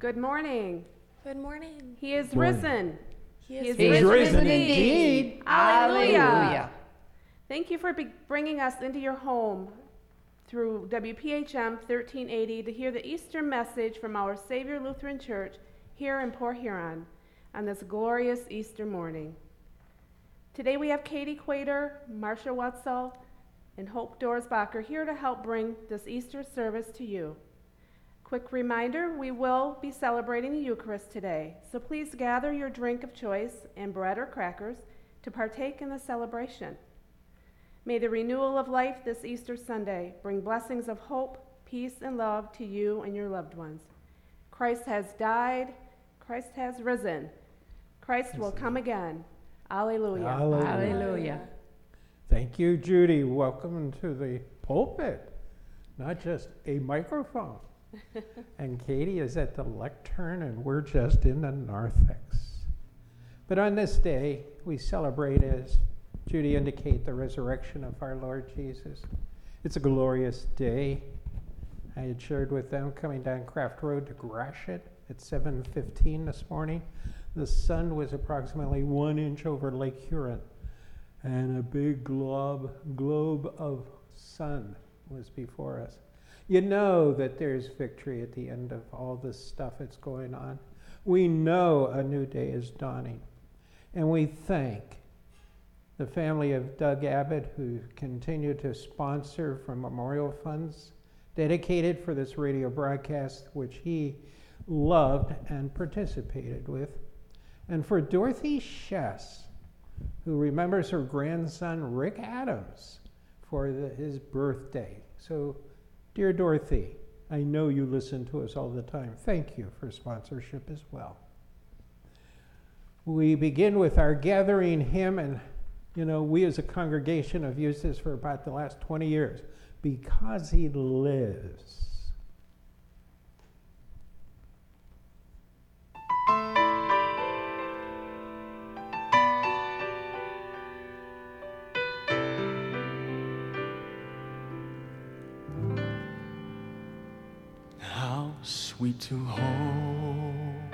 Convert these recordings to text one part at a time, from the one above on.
Good morning. Good morning. He is Morning. risen. He He is risen indeed. Hallelujah. Thank you for bringing us into your home through WPHM 1380 to hear the Easter message from our Savior Lutheran Church here in Port Huron on this glorious Easter morning. Today we have Katie Quater, Marcia Wetzel, and Hope Dorsbacher here to help bring this Easter service to you. Quick reminder, we will be celebrating the Eucharist today, so please gather your drink of choice and bread or crackers to partake in the celebration. May the renewal of life this Easter Sunday bring blessings of hope, peace, and love to you and your loved ones. Christ has died. Christ has risen. Christ will come again. Alleluia. Hallelujah. Hallelujah. Thank you, Judy. Welcome to the pulpit, not just a microphone. And Katie is at the lectern, and we're just in the narthex. But on this day, we celebrate, as Judy indicated, the resurrection of our Lord Jesus. It's a glorious day. I had shared with them coming down Craft Road to Gratiot at 7:15 this morning. The sun was approximately 1 inch over Lake Huron, and a big globe of sun was before us. You know that there's victory at the end of all this stuff that's going on. We know a new day is dawning. And we thank the family of Doug Abbott, who continue to sponsor from memorial funds dedicated for this radio broadcast, which he loved and participated with. And for Dorothy Shess, who remembers her grandson, Rick Adams, for his birthday. So, dear Dorothy, I know you listen to us all the time. Thank you for sponsorship as well. We begin with our gathering hymn, and we as a congregation have used this for about the last 20 years. Because he lives. Sweet to hold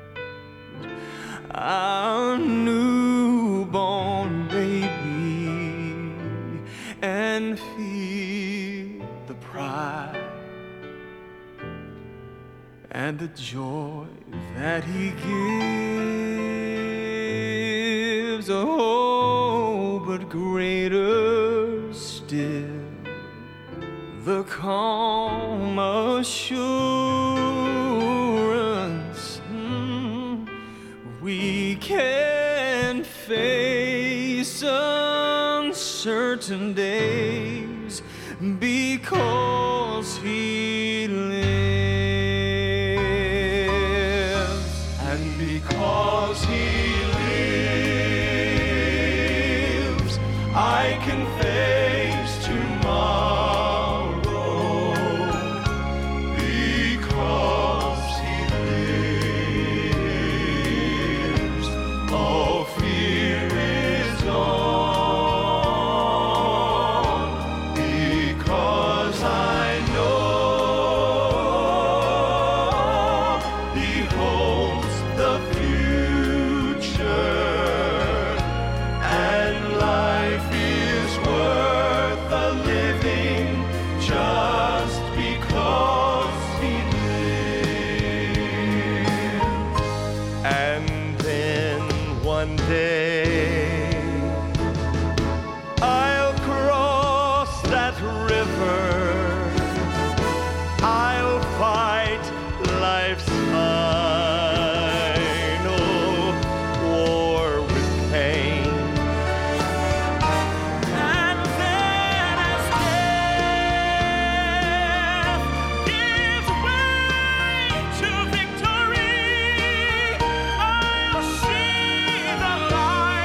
our newborn baby and feel the pride and the joy that he gives. Oh, but greater still, the calm assurance we can face uncertain days because he lives. And because he lives, I can face tomorrow. The light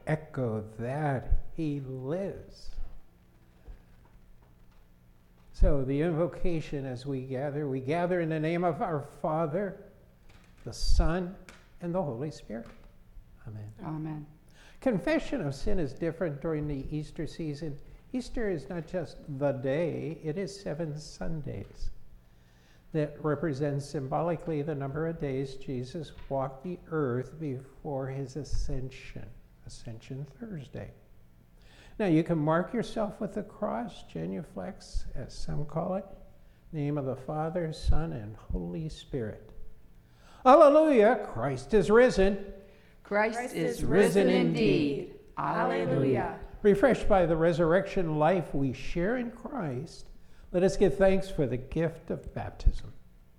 echo that he lives. So the invocation as we gather in the name of our Father, the Son, and the Holy Spirit. Amen. Amen. Confession of sin is different during the Easter season. Easter is not just the day, it is 7 Sundays. That represents symbolically the number of days Jesus walked the earth before his ascension, Ascension Thursday. Now you can mark yourself with the cross, genuflex, as some call it, name of the Father, Son, and Holy Spirit. Hallelujah, Christ is risen. Christ is risen indeed. Hallelujah. Refreshed by the resurrection life we share in Christ, let us give thanks for the gift of baptism.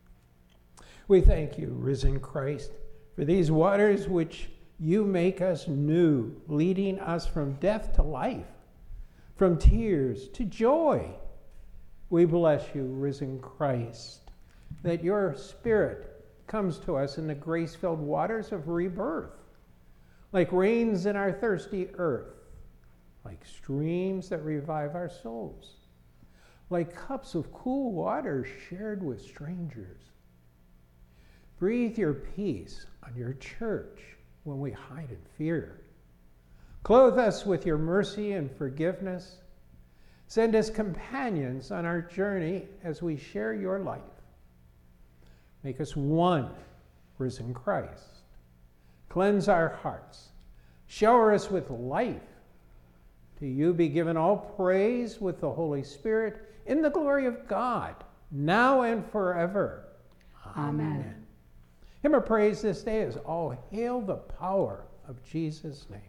We thank you, risen Christ, for these waters which you make us new, leading us from death to life, from tears to joy. We bless you, risen Christ, that your Spirit comes to us in the grace-filled waters of rebirth, like rains in our thirsty earth, like streams that revive our souls, like cups of cool water shared with strangers. Breathe your peace on your church when we hide in fear. Clothe us with your mercy and forgiveness. Send us companions on our journey as we share your life. Make us one, risen Christ. Cleanse our hearts. Shower us with life. To you be given all praise with the Holy Spirit in the glory of God, now and forever. Amen. Hymn of praise this day is All Hail the Power of Jesus' name.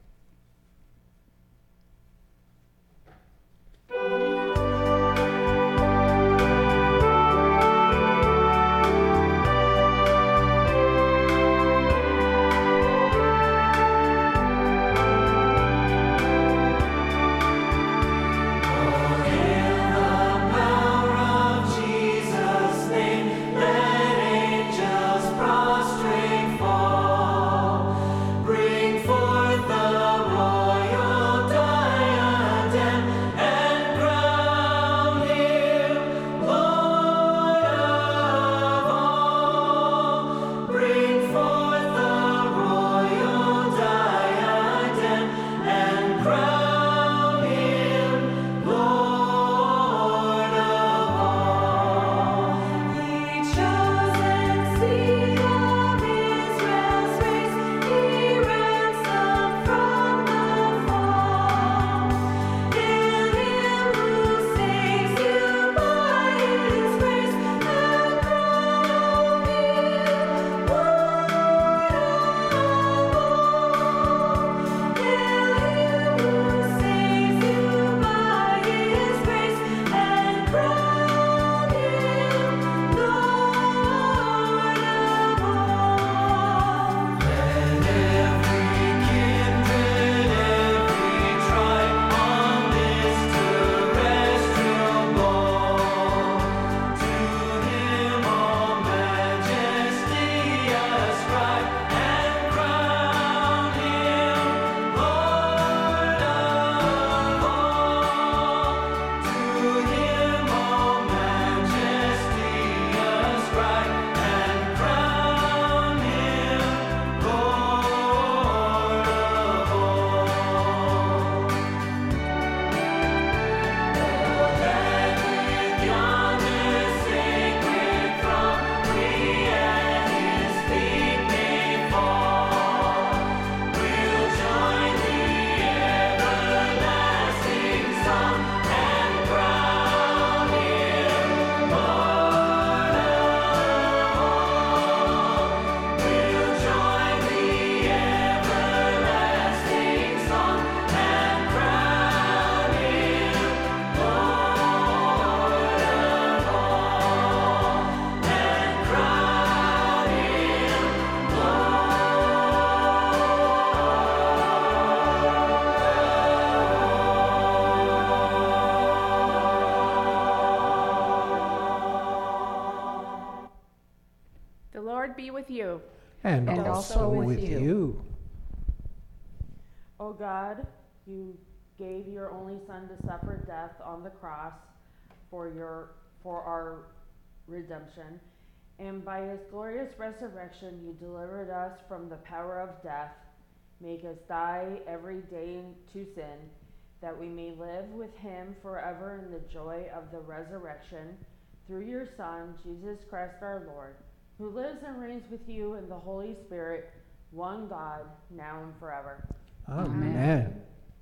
Be with you. And also also with with you. you. O God, you gave your only Son to suffer death on the cross for our redemption, and by his glorious resurrection you delivered us from the power of death. Make us die every day to sin, that we may live with him forever in the joy of the resurrection, through your Son, Jesus Christ our Lord, who lives and reigns with you in the Holy Spirit, one God, now and forever. Amen.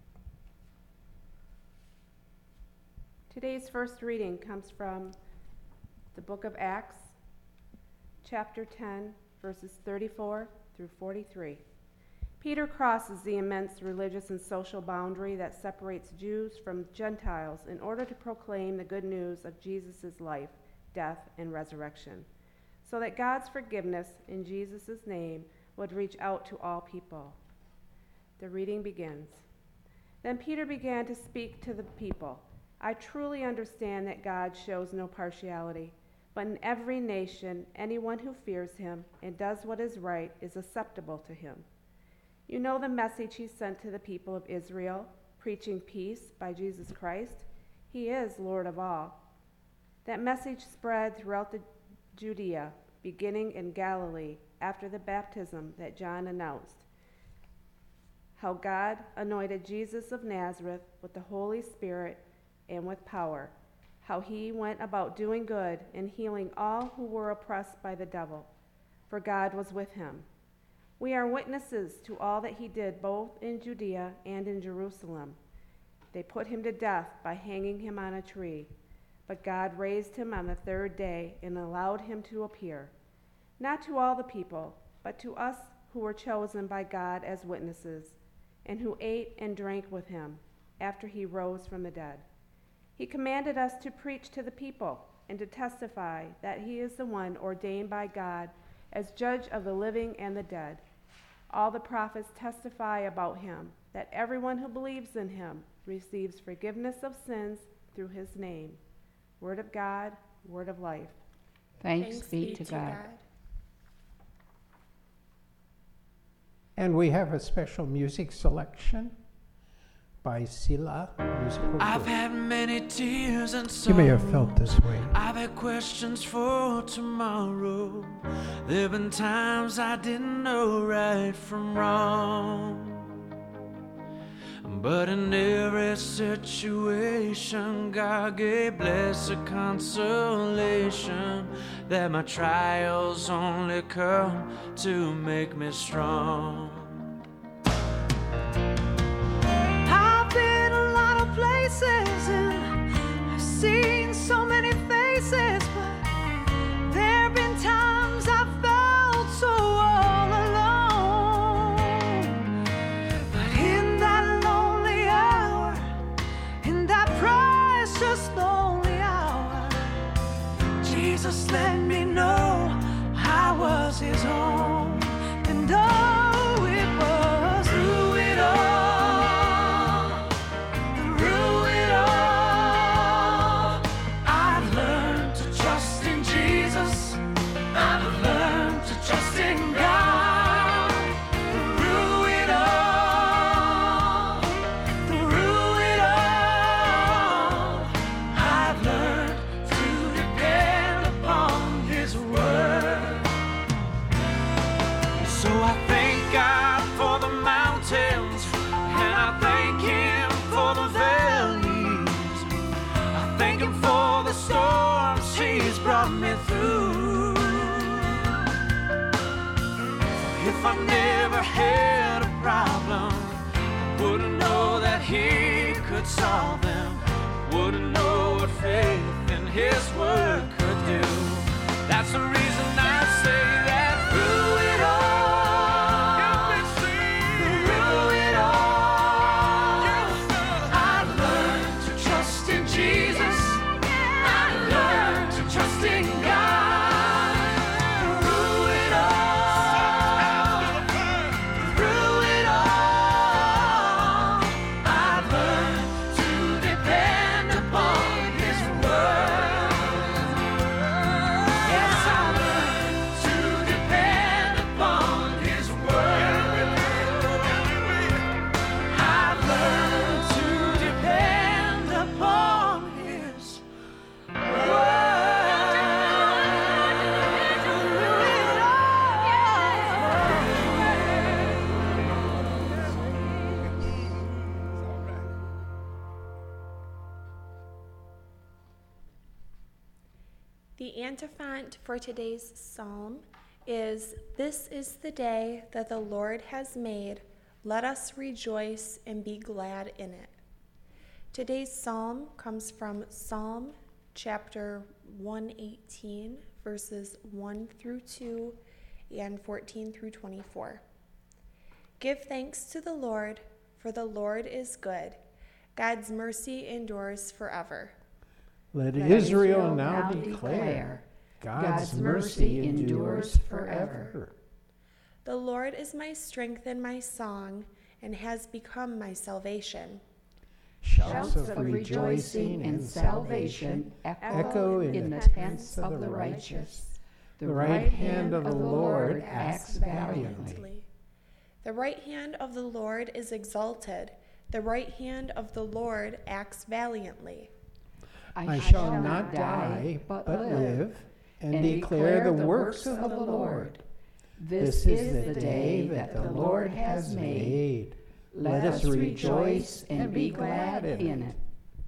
Today's first reading comes from the book of Acts, chapter 10, verses 34 through 43. Peter crosses the immense religious and social boundary that separates Jews from Gentiles in order to proclaim the good news of Jesus' life, death, and resurrection, so that God's forgiveness in Jesus' name would reach out to all people. The reading begins. Then Peter began to speak to the people. I truly understand that God shows no partiality, but in every nation, anyone who fears him and does what is right is acceptable to him. You know the message he sent to the people of Israel, preaching peace by Jesus Christ. He is Lord of all. That message spread throughout the Judea, beginning in Galilee after the baptism that John announced. How God anointed Jesus of Nazareth with the Holy Spirit and with power. How he went about doing good and healing all who were oppressed by the devil, for God was with him. We are witnesses to all that he did both in Judea and in Jerusalem. They put him to death by hanging him on a tree, but God raised him on the third day and allowed him to appear, not to all the people, but to us who were chosen by God as witnesses, and who ate and drank with him after he rose from the dead. He commanded us to preach to the people and to testify that he is the one ordained by God as judge of the living and the dead. All the prophets testify about him, that everyone who believes in him receives forgiveness of sins through his name. Word of God, word of life. Thanks be to God. And we have a special music selection by Sila Musical I've Group. had many tears and You may have sorrow. felt this way. I've had questions for tomorrow. There've been times I didn't know right from wrong. But in every situation, God gave blessed consolation that my trials only come to make me strong. And I've seen so many faces, but there have been times I felt so all alone. But in that lonely hour, in that precious lonely hour, Jesus let me know I was his own. And oh, it was through it all. Brought me through. If I never had a problem, I wouldn't know that he could solve them. Wouldn't know what faith in his word could do. That's the reason I say that through it all, through it all, I learned to trust in Jesus. Trust in God through it all, through it all. I've learned to depend upon His word. Yes, I've learned to The antiphon for today's psalm is, "This is the day that the Lord has made. Let us rejoice and be glad in it." Today's psalm comes from Psalm chapter 118, verses 1 through 2 and 14 through 24. Give thanks to the Lord, for the Lord is good. God's mercy endures forever. Let Israel now declare, God's mercy endures forever. The Lord is my strength and my song, and has become my salvation. Shouts of rejoicing and salvation echo in the tents of the righteous. The right hand of the Lord acts valiantly. The right hand of the Lord is exalted. The right hand of the Lord acts valiantly. I shall not die, but live, and declare the works of the Lord. This is the day that the Lord has made. Let us rejoice and be glad in it.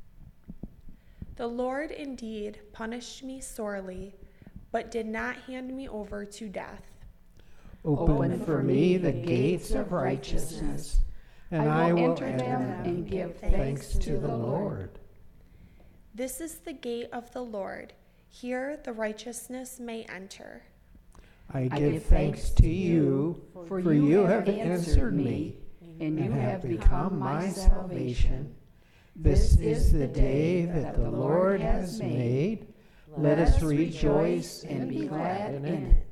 The Lord indeed punished me sorely, but did not hand me over to death. Open for me the gates of righteousness, and I will enter them and give thanks to the Lord. This is the gate of the Lord. Here the righteousness may enter. I give thanks to you, for you have answered me, and you have become my salvation. This is the day that the Lord has made. Let us rejoice and be glad in it.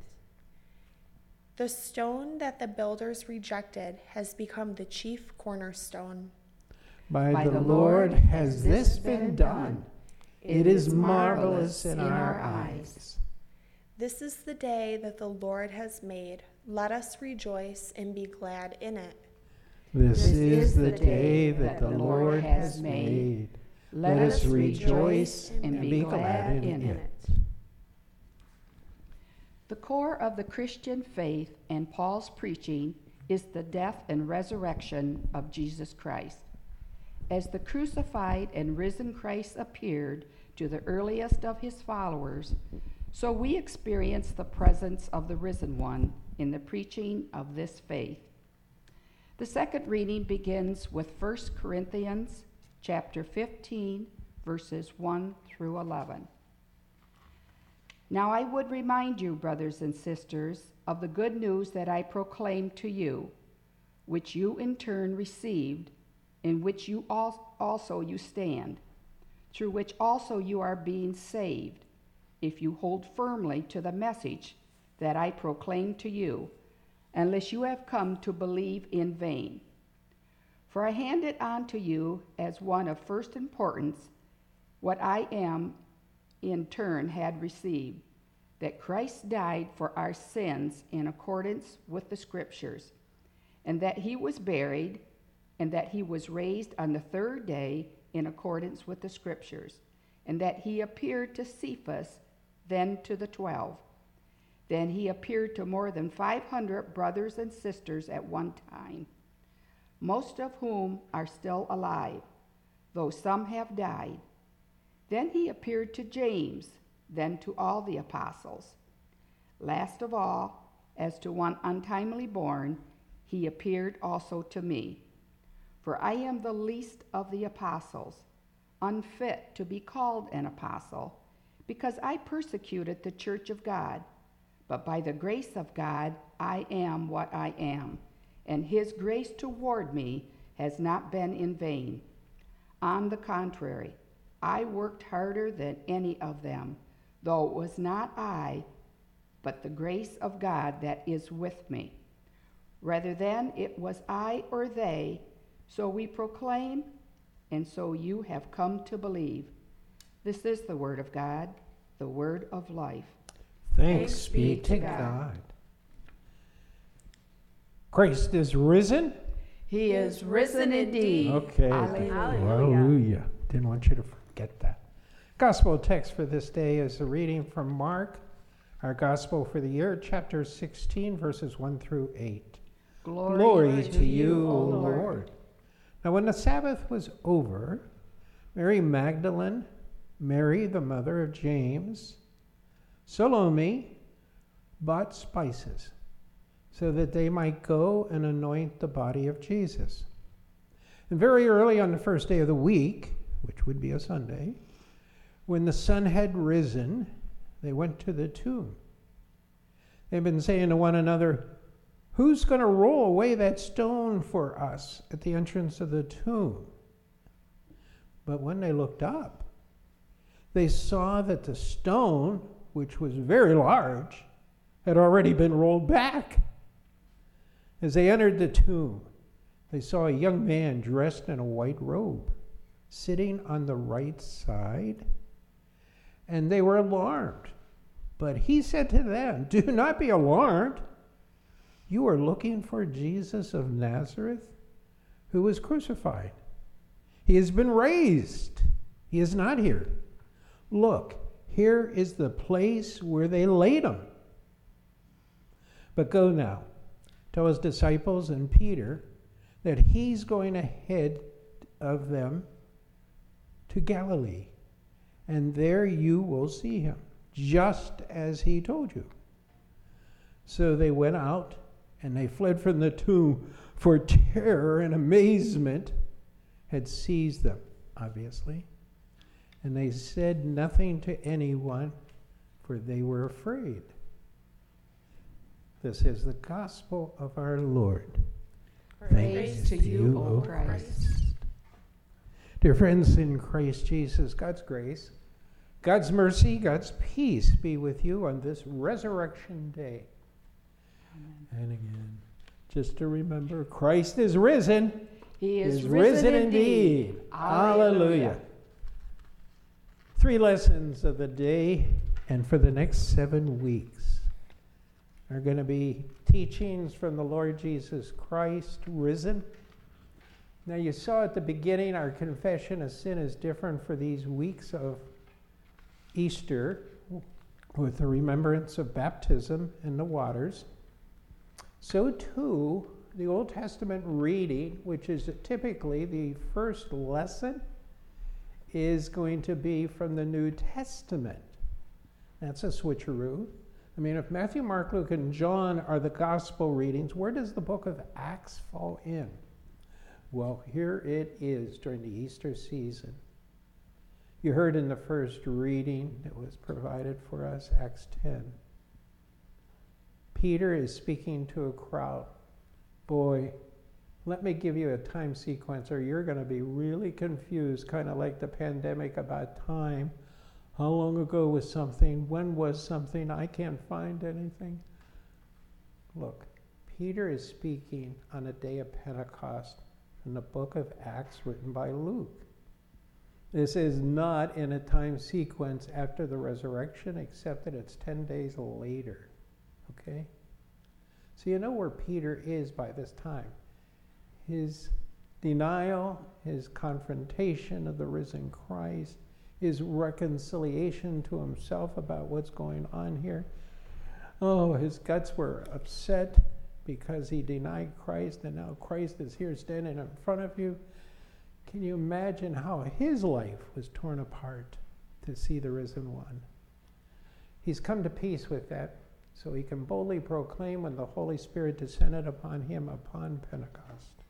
The stone that the builders rejected has become the chief cornerstone. By the Lord has this been done. It is marvelous in our eyes. This is the day that the Lord has made. Let us rejoice and be glad in it. This is the day that the Lord has made. Let us rejoice and be glad in it. The core of the Christian faith and Paul's preaching is the death and resurrection of Jesus Christ. As the crucified and risen Christ appeared to the earliest of his followers, so we experience the presence of the risen one in the preaching of this faith. The second reading begins with 1 Corinthians chapter 15, verses 1 through 11. Now I would remind you, brothers and sisters, of the good news that I proclaimed to you, which you in turn received, in which you also you stand, through which also you are being saved, if you hold firmly to the message that I proclaimed to you, unless you have come to believe in vain. For I handed on to you as one of first importance what I am in turn had received, that Christ died for our sins in accordance with the Scriptures, and that he was buried, and that he was raised on the third day in accordance with the Scriptures, and that he appeared to Cephas, then to the 12. Then he appeared to more than 500 brothers and sisters at one time, most of whom are still alive, though some have died. Then he appeared to James, then to all the apostles. Last of all, as to one untimely born, he appeared also to me. For I am the least of the apostles, unfit to be called an apostle, because I persecuted the church of God. But by the grace of God, I am what I am, and his grace toward me has not been in vain. On the contrary, I worked harder than any of them, though it was not I, but the grace of God that is with me. Rather than it was I or they, so we proclaim, and so you have come to believe. This is the word of God, the word of life. Thanks be to God. Christ is risen. He is risen indeed. Okay. Alleluia. Hallelujah. Didn't want you to forget that. Gospel text for this day is a reading from Mark, our gospel for the year, chapter 16, verses 1 through 8. Glory to you, O Lord. Now when the Sabbath was over, Mary Magdalene, Mary the mother of James, Salome bought spices so that they might go and anoint the body of Jesus. And very early on the first day of the week, which would be a Sunday, when the sun had risen, they went to the tomb. They've been saying to one another, "Who's going to roll away that stone for us at the entrance of the tomb?" But when they looked up, they saw that the stone, which was very large, had already been rolled back. As they entered the tomb, they saw a young man dressed in a white robe, sitting on the right side, and they were alarmed. But he said to them, "Do not be alarmed. You are looking for Jesus of Nazareth, who was crucified. He has been raised. He is not here. Look, here is the place where they laid him. But go now, tell his disciples and Peter that he's going ahead of them to Galilee, and there you will see him, just as he told you." So they went out, and they fled from the tomb, for terror and amazement had seized them, obviously. And they said nothing to anyone, for they were afraid. This is the gospel of our Lord. Praise to you, O Christ. Dear friends in Christ Jesus, God's grace, God's mercy, God's peace be with you on this resurrection day. Amen. And again, just to remember, Christ is risen. He is risen indeed. Hallelujah. 3 lessons of the day and for the next 7 weeks are going to be teachings from the Lord Jesus Christ risen. Now you saw at the beginning our confession of sin is different for these weeks of Easter with the remembrance of baptism in the waters. So too, the Old Testament reading, which is typically the first lesson, is going to be from the New Testament. That's a switcheroo. I mean, if Matthew, Mark, Luke, and John are the gospel readings, where does the book of Acts fall in? Well, here it is during the Easter season. You heard in the first reading that was provided for us, Acts 10. Peter is speaking to a crowd. Boy, let me give you a time sequence or you're going to be really confused, kind of like the pandemic about time. How long ago was something? When was something? I can't find anything. Look, Peter is speaking on a day of Pentecost in the book of Acts written by Luke. This is not in a time sequence after the resurrection, except that it's 10 days later. Okay? So you know where Peter is by this time. His denial, his confrontation of the risen Christ, his reconciliation to himself about what's going on here. Oh, his guts were upset because he denied Christ, and now Christ is here standing in front of you. Can you imagine how his life was torn apart to see the risen one? He's come to peace with that, so he can boldly proclaim when the Holy Spirit descended upon him upon Pentecost.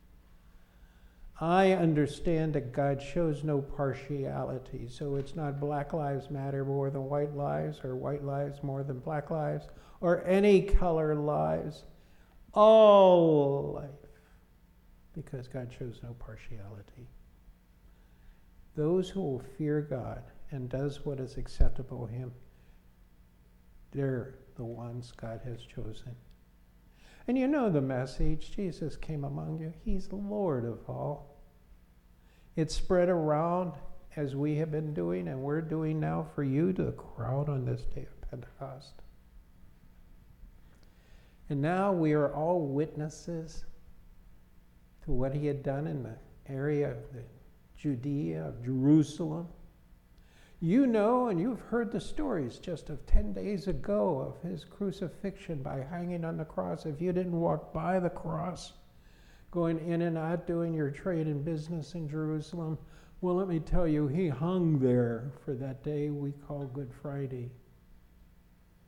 I understand that God shows no partiality, so it's not Black Lives Matter more than white lives, or white lives more than black lives, or any color lives. All life, because God shows no partiality. Those who will fear God and does what is acceptable to him, they're the ones God has chosen. And you know the message, Jesus came among you. He's Lord of all. It's spread around as we have been doing and we're doing now for you to the crowd on this day of Pentecost. And now we are all witnesses to what he had done in the area of the Judea, of Jerusalem. You know, and you've heard the stories just of 10 days ago of his crucifixion by hanging on the cross. If you didn't walk by the cross, going in and out, doing your trade and business in Jerusalem, well, let me tell you, he hung there for that day we call Good Friday.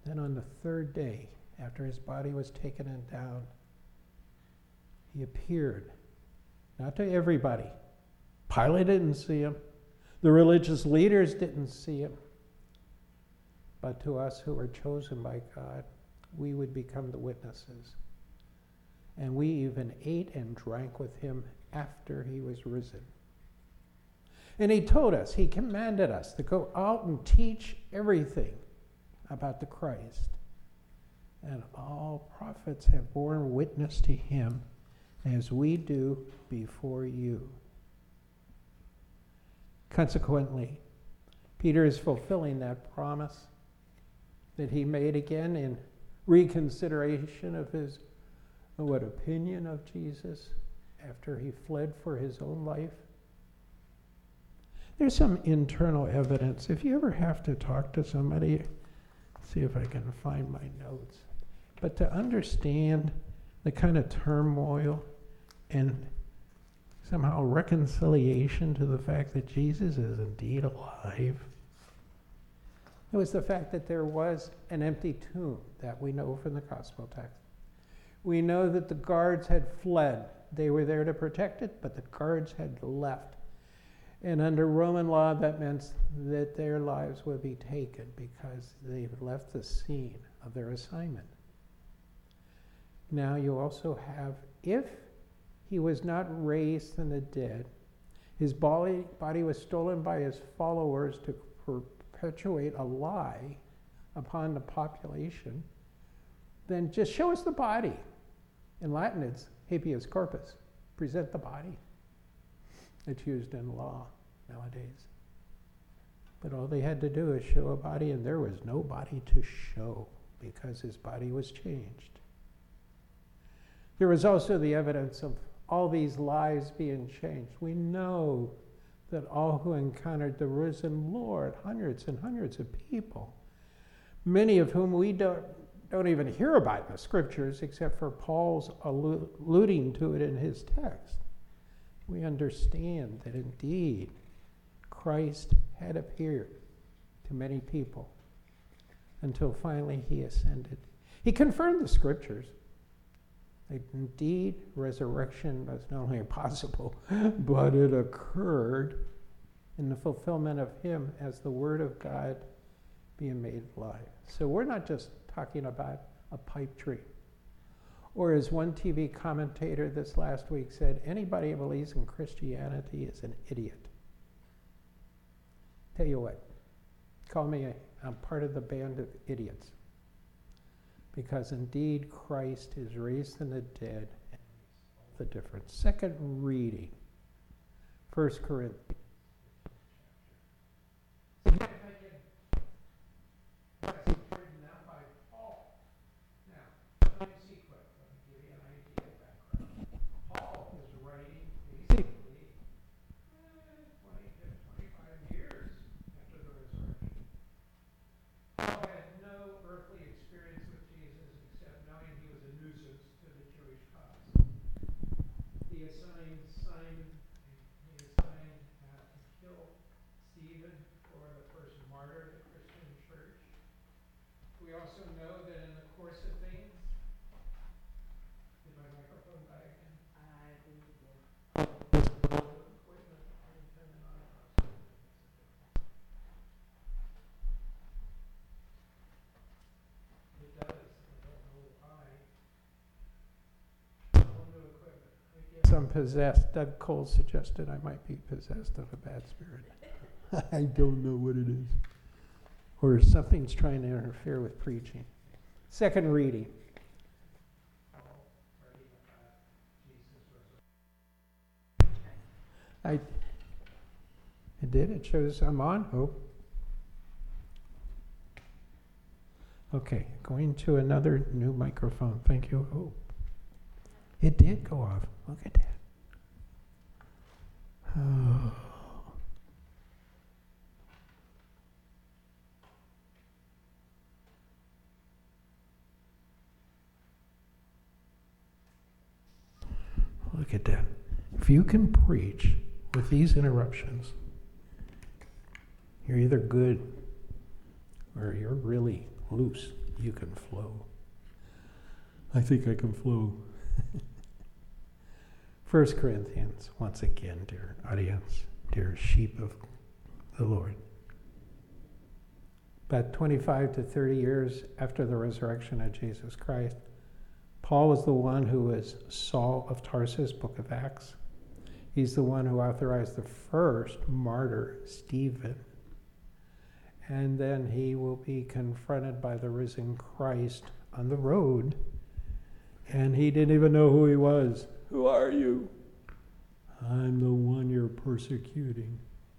Then on the third day, after his body was taken and down, he appeared, not to everybody. Pilate didn't see him. The religious leaders didn't see him. But to us who were chosen by God, we would become the witnesses. And we even ate and drank with him after he was risen. And he told us, he commanded us to go out and teach everything about the Christ. And all prophets have borne witness to him, as we do before you. Consequently, Peter is fulfilling that promise that he made again in reconsideration of his opinion of Jesus after he fled for his own life. There's some internal evidence. If you ever have to talk to somebody, see if I can find my notes. But to understand the kind of turmoil and somehow reconciliation to the fact that Jesus is indeed alive, it was the fact that there was an empty tomb that we know from the gospel text. We know that the guards had fled. They were there to protect it, but the guards had left. And under Roman law, that meant that their lives would be taken because they left the scene of their assignment. Now you also have, if he was not raised from the dead, his body was stolen by his followers to perpetuate a lie upon the population, then just show us the body. In Latin, it's habeas corpus. Present the body. It's used in law nowadays. But all they had to do is show a body, and there was no body to show because his body was changed. There was also the evidence of all these lives being changed. We know that all who encountered the risen Lord, hundreds and hundreds of people, many of whom we don't even hear about in the scriptures except for Paul's alluding to it in his text. We understand that indeed Christ had appeared to many people until finally he ascended. He confirmed the scriptures that indeed resurrection was not only possible, but it occurred in the fulfillment of him as the Word of God being made alive. So we're not just talking about a pipe dream. Or as one TV commentator this last week said, anybody who believes in Christianity is an idiot. Tell you what, call me, I'm part of the band of idiots. Because indeed Christ is raised from the dead, and makes the difference. Second reading, 1 Corinthians. I'm possessed. Doug Cole suggested I might be possessed of a bad spirit. I don't know what it is. Or something's trying to interfere with preaching. Second reading. I did. It shows I'm on. Oh. Okay, going to another new microphone. Thank you. Oh. It did go off. Look at that. Oh. Look at that. If you can preach with these interruptions, you're either good or you're really loose. you can flow. I think I can flow. 1 Corinthians, once again, dear audience, dear sheep of the Lord. About 25 to 30 years after the resurrection of Jesus Christ, Paul was the one who was Saul of Tarsus, book of Acts. He's the one who authorized the first martyr, Stephen. And then he will be confronted by the risen Christ on the road. And he didn't even know who he was. Who are you? I'm the one you're persecuting.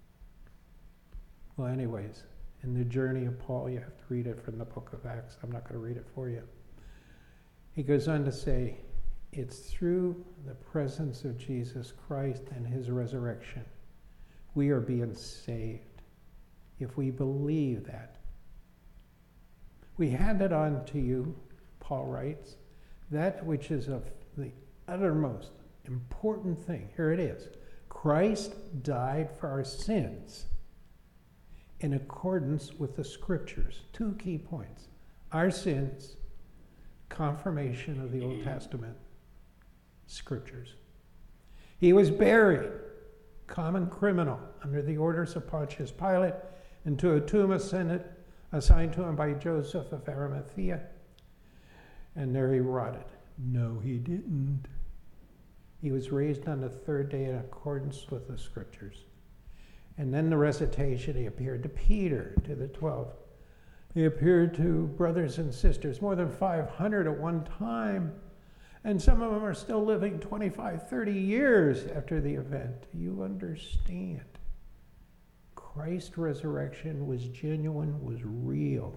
Well, anyways, in the journey of Paul, you have to read it from the book of Acts. I'm not going to read it for you. He goes on to say, it's through the presence of Jesus Christ and his resurrection we are being saved. If we believe that. We hand it on to you, Paul writes, that which is of the uttermost important thing. Here it is. Christ died for our sins in accordance with the scriptures. 2 key points. Our sins, confirmation of the Old Testament scriptures. He was buried, common criminal, under the orders of Pontius Pilate, into a tomb assigned to him by Joseph of Arimathea. And there he rotted. No, he didn't. He was raised on the 3rd day in accordance with the scriptures. And then the resurrection, he appeared to Peter, to the 12. He appeared to brothers and sisters, more than 500 at one time. And some of them are still living 25, 30 years after the event. You understand. Christ's resurrection was genuine, was real.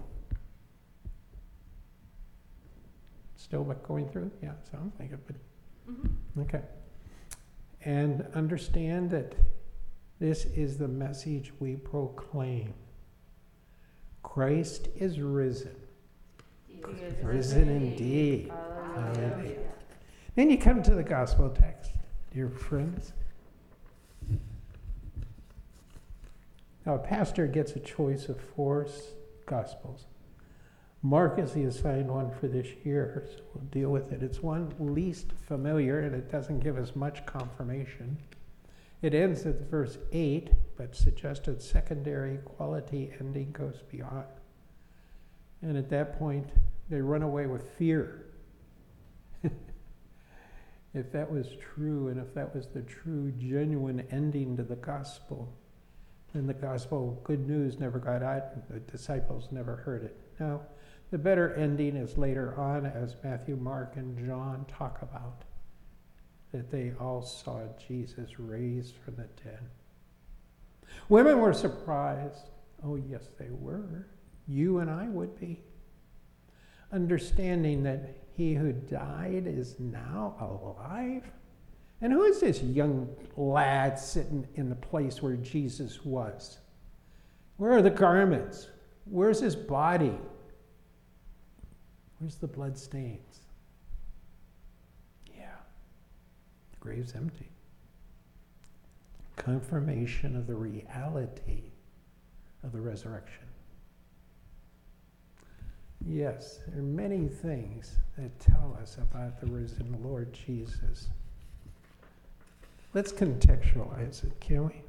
Still going through? Yeah, sounds like it, but okay. And understand that this is the message we proclaim. Christ is risen. He is Risen indeed. Hallelujah. Hallelujah. Then you come to the gospel text, dear friends. Now, a pastor gets a choice of 4 gospels. Mark is the assigned one for this year, so we'll deal with it. It's one least familiar, and it doesn't give us much confirmation. It ends at verse 8, but suggested secondary quality ending goes beyond. And at that point, they run away with fear. If that was true, and if that was the true, genuine ending to the gospel, then the gospel, good news, never got out, and the disciples never heard it. No, the better ending is later on, as Matthew, Mark, and John talk about, that they all saw Jesus raised from the dead. Women were surprised. Oh, yes, they were. You and I would be. Understanding that he who died is now alive. And who is this young lad sitting in the place where Jesus was? Where are the garments? Where's his body? Where's the blood stains? Yeah, the grave's empty. Confirmation of the reality of the resurrection. Yes, there are many things that tell us about the risen Lord Jesus. Let's contextualize it, can we?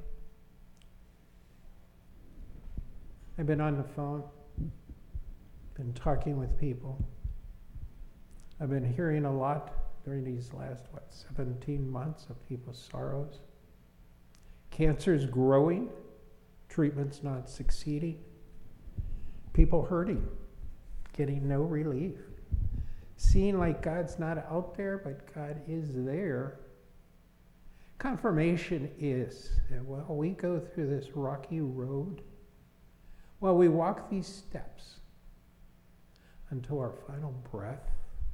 I've been on the phone, been talking with people. I've been hearing a lot during these last, 17 months of people's sorrows. Cancer's growing, treatment's not succeeding. People hurting, getting no relief. Seeing like God's not out there, but God is there. Confirmation is that while we go through this rocky road, while we walk these steps until our final breath,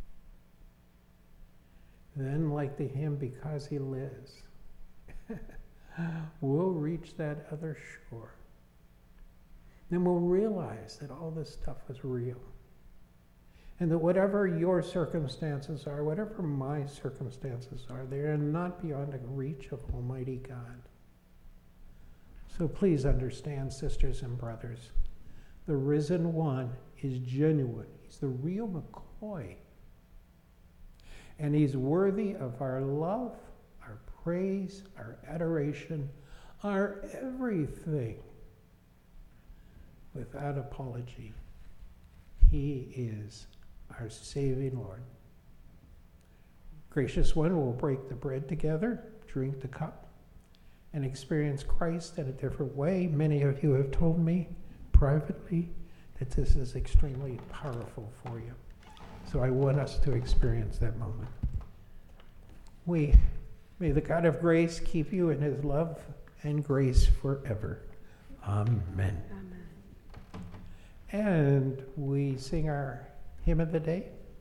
then like the hymn, because he lives, we'll reach that other shore. Then we'll realize that all this stuff was real. And that whatever your circumstances are, whatever my circumstances are, they are not beyond the reach of Almighty God. So please understand, sisters and brothers, the risen one is genuine. He's the real McCoy. And he's worthy of our love, our praise, our adoration, our everything. Without apology, he is our saving Lord. Gracious one, we'll break the bread together, drink the cup, and experience Christ in a different way. Many of you have told me privately that this is extremely powerful for you. So I want us to experience that moment. May the God of grace keep you in his love and grace forever. Amen. Amen. And we sing our hymn of the day.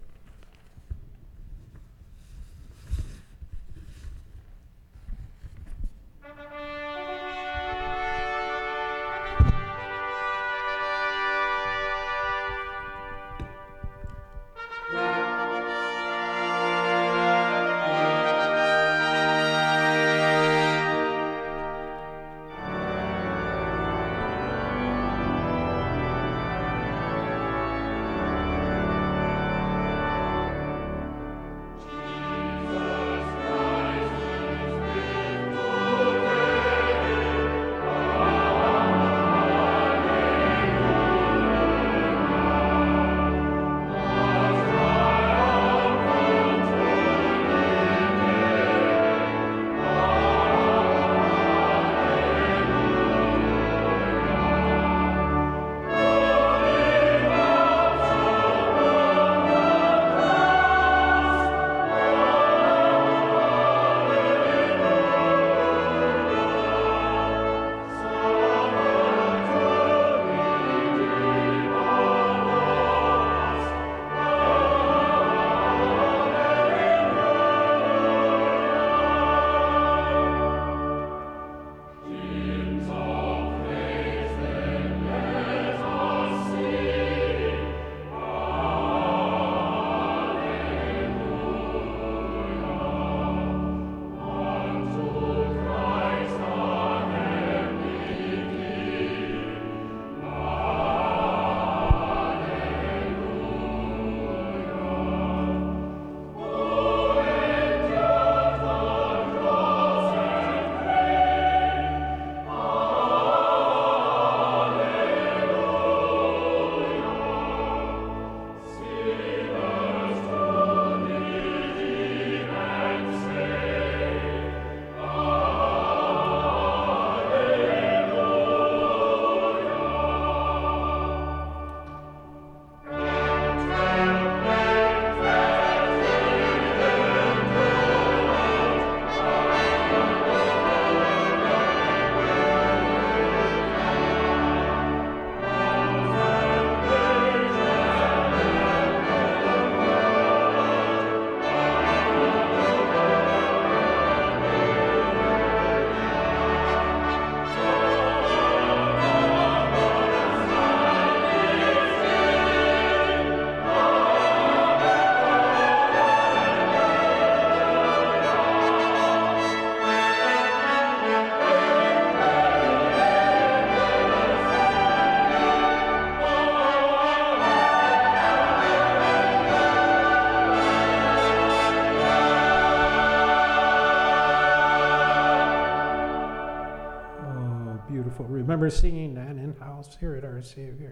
Remember singing that in-house here at Our Savior.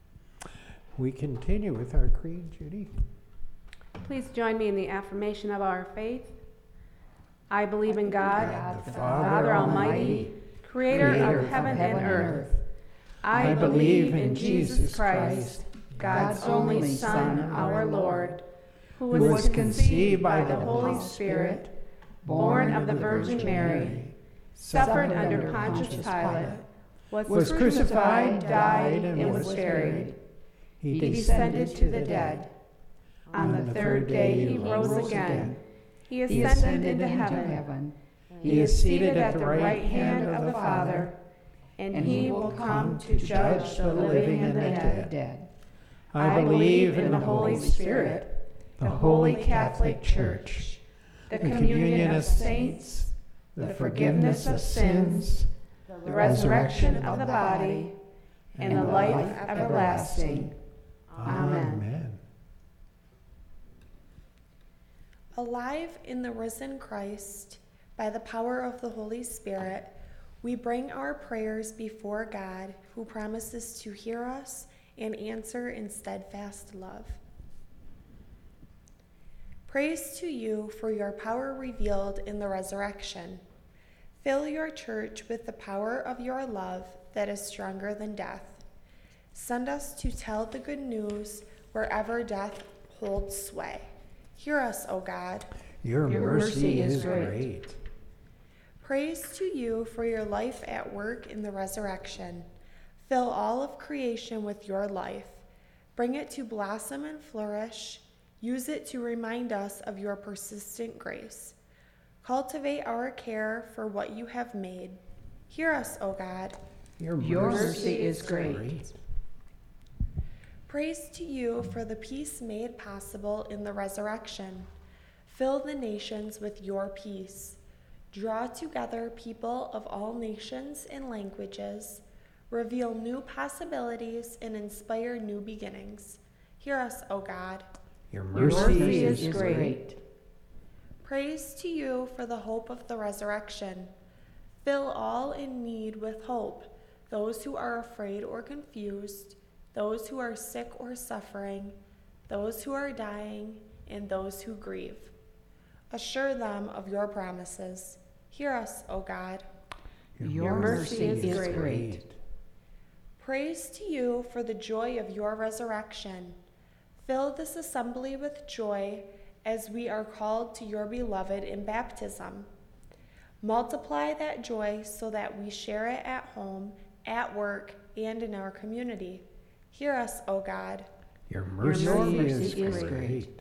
We continue with our creed, Judy. Please join me in the affirmation of our faith. I believe in God, the Father Almighty, creator of heaven and earth. I believe in Jesus Christ, God's only Son, our Lord, who was conceived by the Holy Spirit, born of the Virgin Mary, suffered under Pontius Pilate, was crucified, died, and was buried. He descended to the dead. On the third day he rose again. He ascended into heaven. He is seated at the right hand of the Father, and he will come to judge the living and the dead. I believe in the Holy Spirit, the Holy Catholic Church, the communion of saints, the forgiveness of sins, the resurrection of the body, and the life everlasting. Amen. Alive in the risen Christ, by the power of the Holy Spirit, we bring our prayers before God, who promises to hear us and answer in steadfast love. Praise to you for your power revealed in the resurrection. Fill your church with the power of your love that is stronger than death. Send us to tell the good news wherever death holds sway. Hear us, O God. Your mercy is great. great. Praise to you for your life at work in the resurrection. Fill all of creation with your life. Bring it to blossom and flourish. Use it to remind us of your persistent grace. Cultivate our care for what you have made. Hear us, O God. Your mercy is great. Praise to you for the peace made possible in the resurrection. Fill the nations with your peace. Draw together people of all nations and languages. Reveal new possibilities and inspire new beginnings. Hear us, O God. Your Your mercy is great. Praise to you for the hope of the resurrection. Fill all in need with hope, those who are afraid or confused, those who are sick or suffering, those who are dying, and those who grieve. Assure them of your promises. Hear us, O God. Your mercy is great. Praise to you for the joy of your resurrection. Fill this assembly with joy as we are called to your beloved in baptism. Multiply that joy so that we share it at home, at work, and in our community. Hear us, O God. Your mercy is great.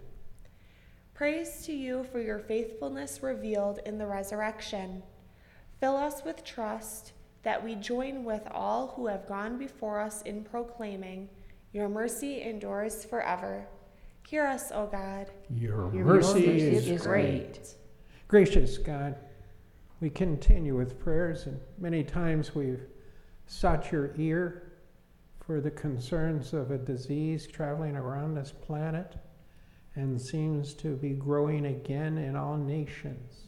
Praise to you for your faithfulness revealed in the resurrection. Fill us with trust that we join with all who have gone before us in proclaiming, your mercy endures forever. Hear us, O God. Your Your mercy is great. Gracious God, we continue with prayers, and many times we've sought your ear for the concerns of a disease traveling around this planet and seems to be growing again in all nations.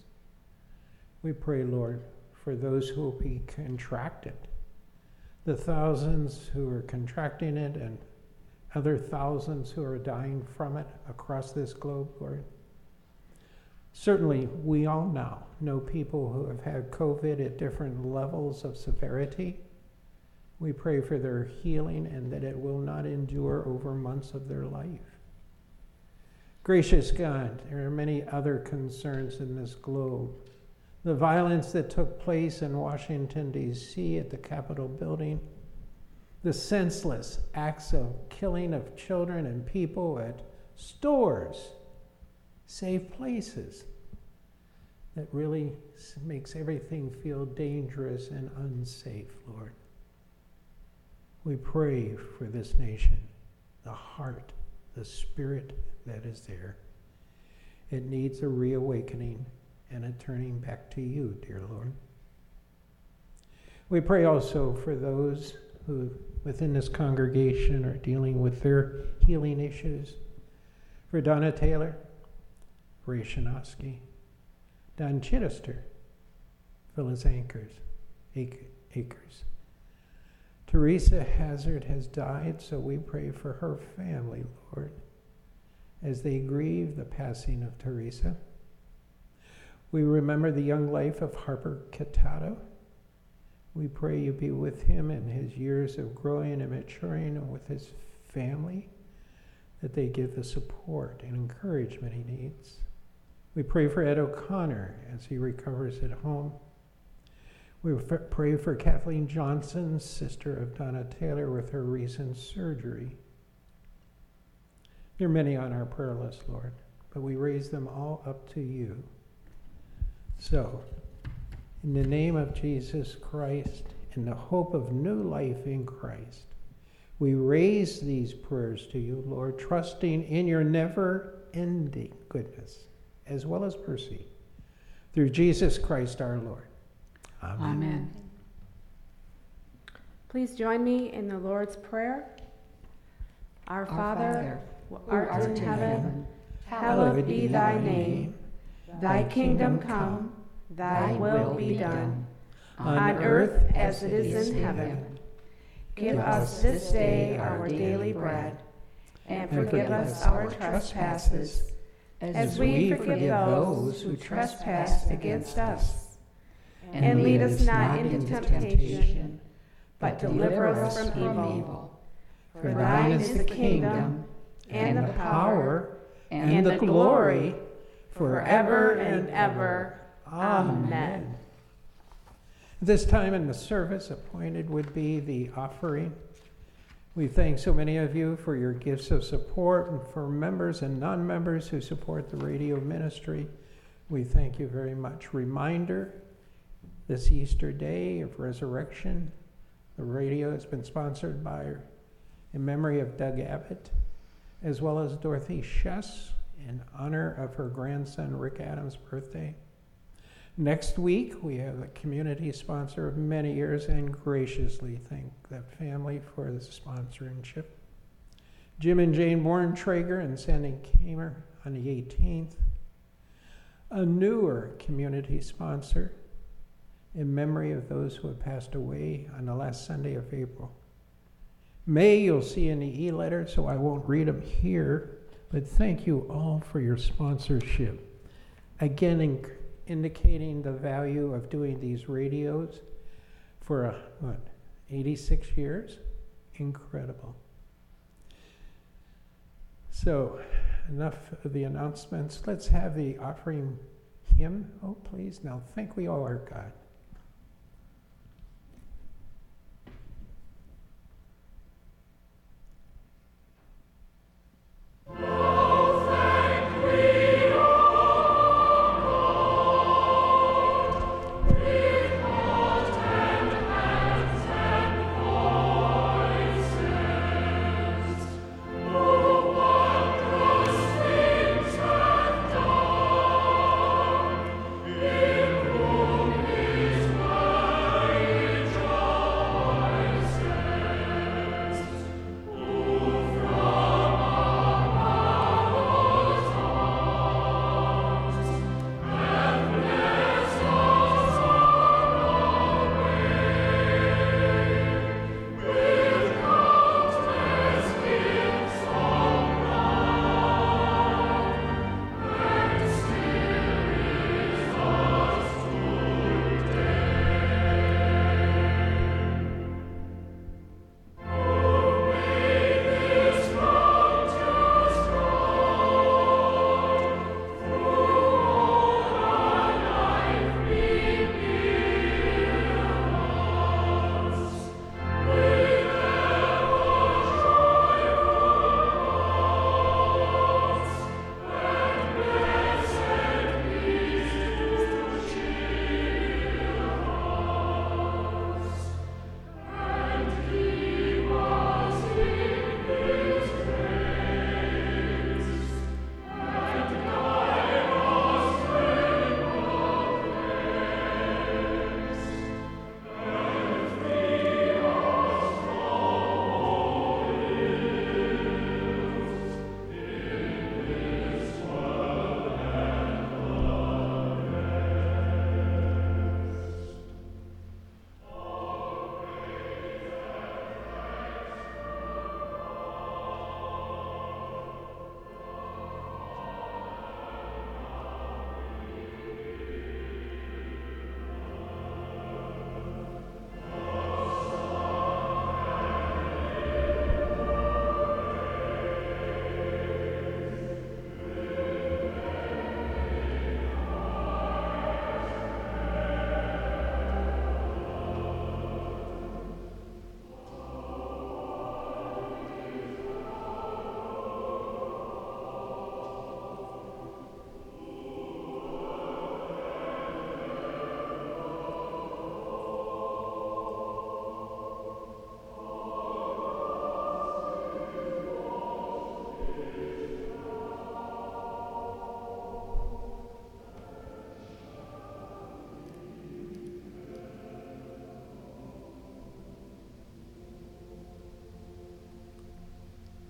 We pray, Lord, for those who will be contracted, the thousands who are contracting it and other thousands who are dying from it across this globe, Lord. Certainly, we all now know people who have had COVID at different levels of severity. We pray for their healing and that it will not endure over months of their life. Gracious God, there are many other concerns in this globe. The violence that took place in Washington, D.C. at the Capitol building, the senseless acts of killing of children and people at stores, safe places, that really makes everything feel dangerous and unsafe, Lord. We pray for this nation, the heart, the spirit that is there. It needs a reawakening and a turning back to you, dear Lord. We pray also for those who within this congregation are dealing with their healing issues. For Donna Taylor, Ray Shanowski, Don Chittister, Phyllis Akers. Teresa Hazard has died, so we pray for her family, Lord, as they grieve the passing of Teresa. We remember the young life of Harper Catato. We pray you be with him in his years of growing and maturing, and with his family, that they give the support and encouragement he needs. We pray for Ed O'Connor as he recovers at home. We pray for Kathleen Johnson, sister of Donna Taylor, with her recent surgery. There are many on our prayer list, Lord, but we raise them all up to you. So, in the name of Jesus Christ, in the hope of new life in Christ, we raise these prayers to you, Lord, trusting in your never-ending goodness as well as mercy, through Jesus Christ our Lord. Amen. Amen. Please join me in the Lord's Prayer. Our Father, who art in heaven, hallowed be thy name. Thy kingdom come, thy will be done, on earth as it is in heaven. Give us this day our daily bread, and forgive us our trespasses, as we forgive those who trespass against us. And lead us not into temptation, but deliver us from evil. For thine is the kingdom, and the power, and the glory, forever and ever. Amen. This time in the service appointed would be the offering. We thank so many of you for your gifts of support, and for members and non-members who support the radio ministry. We thank you very much. Reminder, this Easter day of resurrection, the radio has been sponsored by, in memory of Doug Abbott, as well as Dorothy Shess, in honor of her grandson Rick Adams' birthday. Next week, we have a community sponsor of many years, and graciously thank that family for the sponsorship. Jim and Jane Borntrager and Sandy Kamer on the 18th. A newer community sponsor in memory of those who have passed away on the last Sunday of April. May you'll see in the e-letter, so I won't read them here, but thank you all for your sponsorship. Again, indicating the value of doing these radios for 86 years. Incredible. So enough of the announcements. Let's have the offering hymn. Oh, please. Now thank we all our God.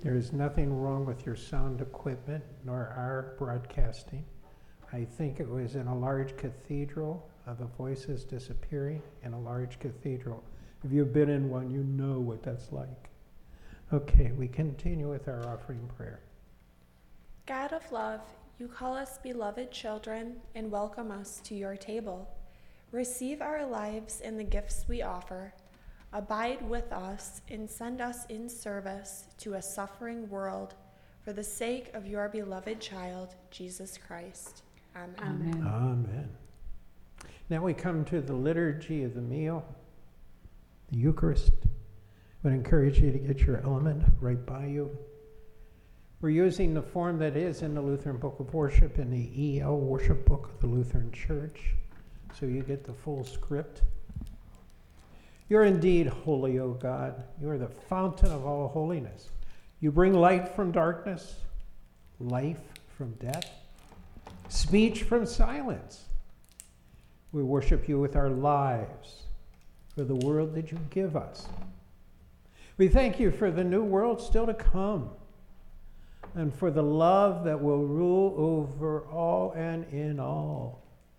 There is nothing wrong with your sound equipment nor our broadcasting. I think it was in a large cathedral, the voices disappearing in a large cathedral. If you've been in one, you know what that's like. Okay, we continue with our offering prayer. God of love, you call us beloved children and welcome us to your table. Receive our lives and the gifts we offer. Abide with us and send us in service to a suffering world for the sake of your beloved child, Jesus Christ. Amen. Amen. Amen. Now we come to the liturgy of the meal, the Eucharist. I would encourage you to get your element right by you. We're using the form that is in the Lutheran Book of Worship, in the EL Worship Book of the Lutheran Church, so you get the full script. You're indeed holy, O God. You are the fountain of all holiness. You bring light from darkness, life from death, speech from silence. We worship you with our lives for the world that you give us. We thank you for the new world still to come, and for the love that will rule over all and in all.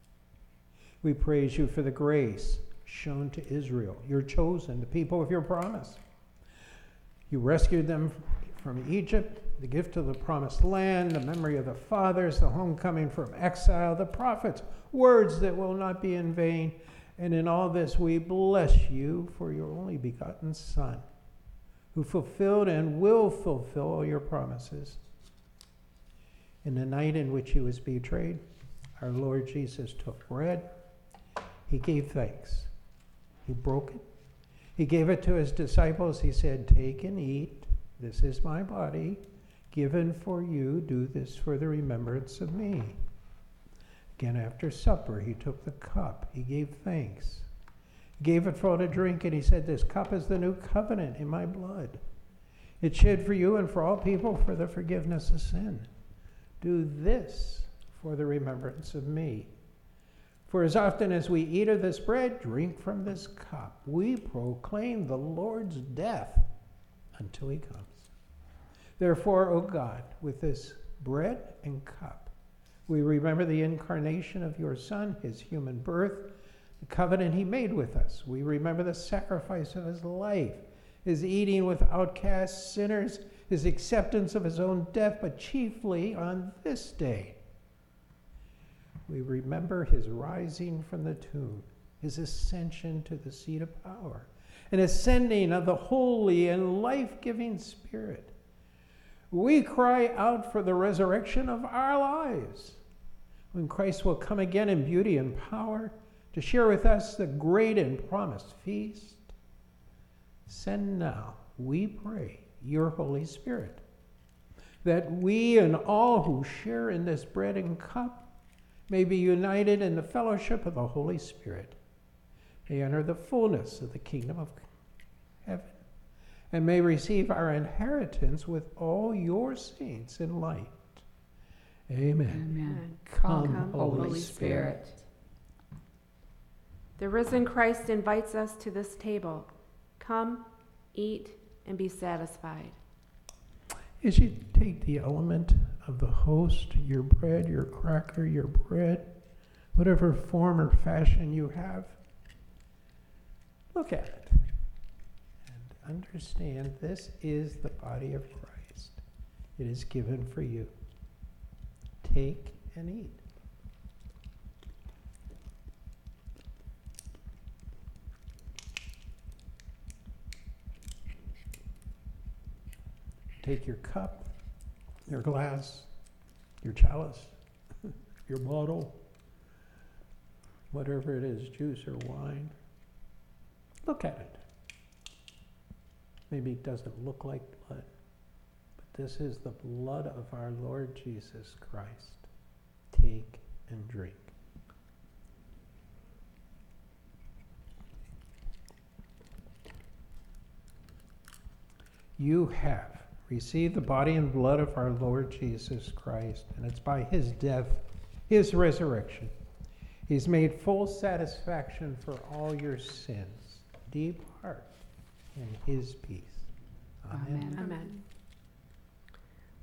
We praise you for the grace shown to Israel, your chosen, the people of your promise. You rescued them from Egypt, the gift of the promised land, the memory of the fathers, the homecoming from exile, the prophets, words that will not be in vain. And in all this we bless you for your only begotten Son, who fulfilled and will fulfill all your promises. In the night in which he was betrayed, our Lord Jesus took bread. He gave thanks. He broke it. He gave it to his disciples. He said, "Take and eat. This is my body, given for you. Do this for the remembrance of me." Again, after supper, he took the cup. He gave thanks. He gave it for all to drink, and he said, "This cup is the new covenant in my blood. It's shed for you and for all people for the forgiveness of sin. Do this for the remembrance of me. For as often as we eat of this bread, drink from this cup, we proclaim the Lord's death until he comes. Therefore, O God, with this bread and cup, we remember the incarnation of your Son, his human birth, the covenant he made with us. We remember the sacrifice of his life, his eating with outcasts, sinners, his acceptance of his own death, but chiefly on this day, we remember his rising from the tomb, his ascension to the seat of power, and ascending of the Holy and life-giving Spirit. We cry out for the resurrection of our lives, when Christ will come again in beauty and power to share with us the great and promised feast. Send now, we pray, your Holy Spirit, that we and all who share in this bread and cup may be united in the fellowship of the Holy Spirit, may enter the fullness of the kingdom of heaven, and may receive our inheritance with all your saints in light. Amen. Amen. Come, Holy Spirit. The risen Christ invites us to this table. Come, eat, and be satisfied. As you take the element of the host, your bread, your cracker, your bread, whatever form or fashion you have, look at it and understand this is the body of Christ. It is given for you. Take and eat. Take your cup, your glass, your chalice, your bottle, whatever it is, juice or wine. Look at it. Maybe it doesn't look like blood, but this is the blood of our Lord Jesus Christ. Take and drink. You have received the body and blood of our Lord Jesus Christ, and it's by his death, his resurrection, he's made full satisfaction for all your sins. Depart in his peace. Amen. Amen. Amen.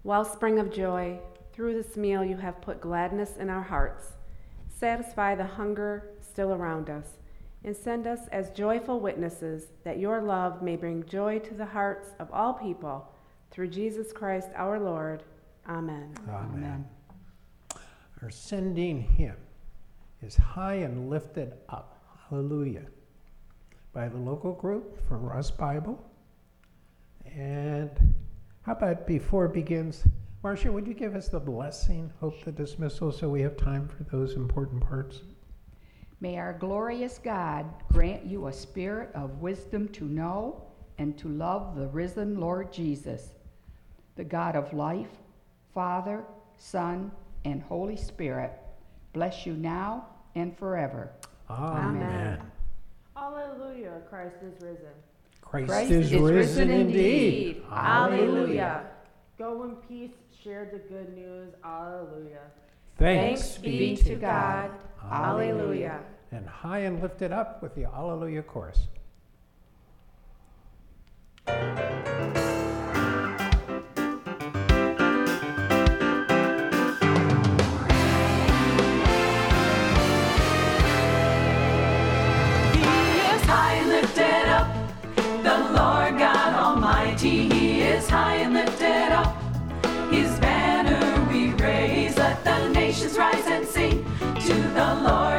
Wellspring of joy, through this meal you have put gladness in our hearts. Satisfy the hunger still around us, and send us as joyful witnesses that your love may bring joy to the hearts of all people. Through Jesus Christ our Lord. Amen. Amen. Our sending hymn is High and Lifted Up. Hallelujah. By the local group from Russ Bible. And how about before it begins, Marcia, would you give us the blessing, hope the dismissal, so we have time for those important parts? May our glorious God grant you a spirit of wisdom to know and to love the risen Lord Jesus, the God of life, Father, Son, and Holy Spirit. Bless you now and forever. Amen. Hallelujah, Christ is risen. Christ is risen indeed. Hallelujah. Go in peace, share the good news. Hallelujah. Thanks be to God. Hallelujah. And high and lifted up with the Hallelujah chorus. He is high and lifted up. His banner we raise. Let the nations rise and sing to the Lord.